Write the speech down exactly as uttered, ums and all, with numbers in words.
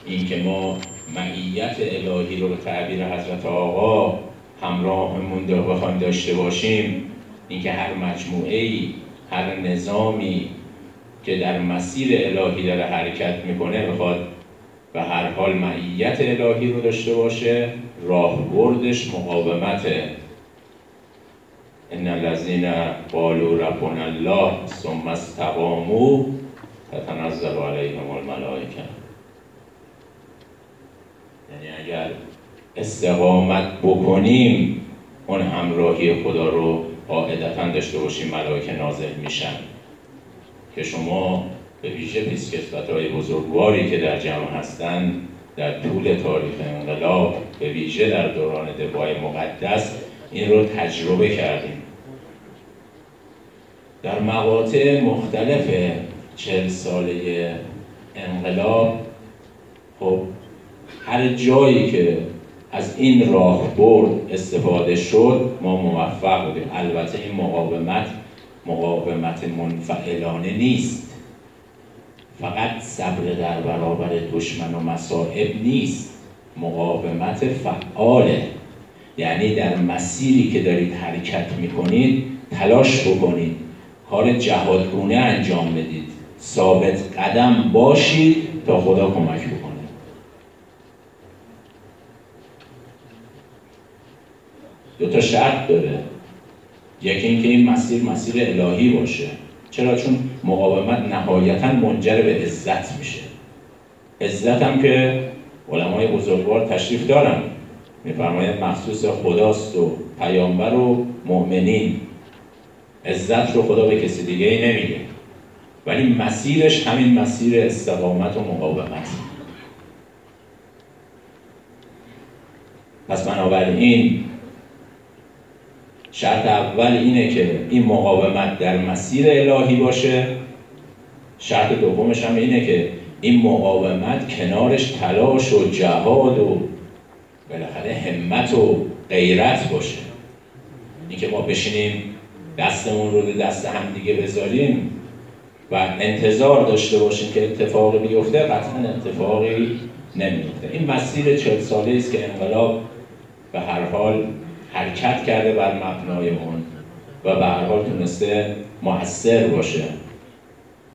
اینکه ما معیت الهی رو به تعبیر حضرت آقا همراهمون بخوایم داشته باشیم، اینکه هر مجموعه‌ای، هر نظامی که در مسیر الهی داره حرکت میکنه بخواد به هر حال معیت الهی رو داشته باشه، راهبردش مقاومته. ان الذین قالوا ربنا الله ثم استقاموا تتنزل علیهم الملائکه. یعنی اگر استقامت بکنیم، اون همراهی خدا رو قاعدتاً داشته باشیم، ملائکه نازل میشن. که شما به ویژه پیشکسوت‌های بزرگواری که در جمع هستند در طول تاریخ انقلاب، به ویژه در دوران دفاع مقدس، این رو تجربه کردیم. در مقاطع مختلف چهل ساله انقلاب، خب هر جایی که از این راهبرد استفاده شد ما موفق بودیم. البته این مقاومت مقاومت منفعلانه نیست، فقط صبر در برابر دشمن و مصائب نیست، مقاومت فعاله. یعنی در مسیری که دارید حرکت میکنید تلاش بکنید، کار جهادگونه انجام بدید، ثابت قدم باشید تا خدا کمک بکنه. دو تا شرط داره. یکی اینکه این مسیر مسیر الهی باشه. چرا؟ چون مقاومت نهایتاً منجر به عزت میشه. عزت هم که علمای بزرگوار تشریف دارن، میفرماید مخصوص خداست و پیامبر و مؤمنین. عزت رو خدا به کسی دیگه ای نمیده، ولی مسیرش همین مسیر استقامت و مقاومت. پس بنابراین شرط اول اینه که این مقاومت در مسیر الهی باشه. شرط دومش هم اینه که این مقاومت کنارش تلاش و جهاد و بالاخره همت و غیرت باشه. این که ما بشینیم دستمون رو دست هم دیگه بذاریم و انتظار داشته باشیم که اتفاقی بیفته، قطعا اتفاقی نمیفته. این مسیر چهل ساله است که انقلاب به هر حال حرکت کرده بر مبنای اون و به هر حال تونسته مؤثر باشه.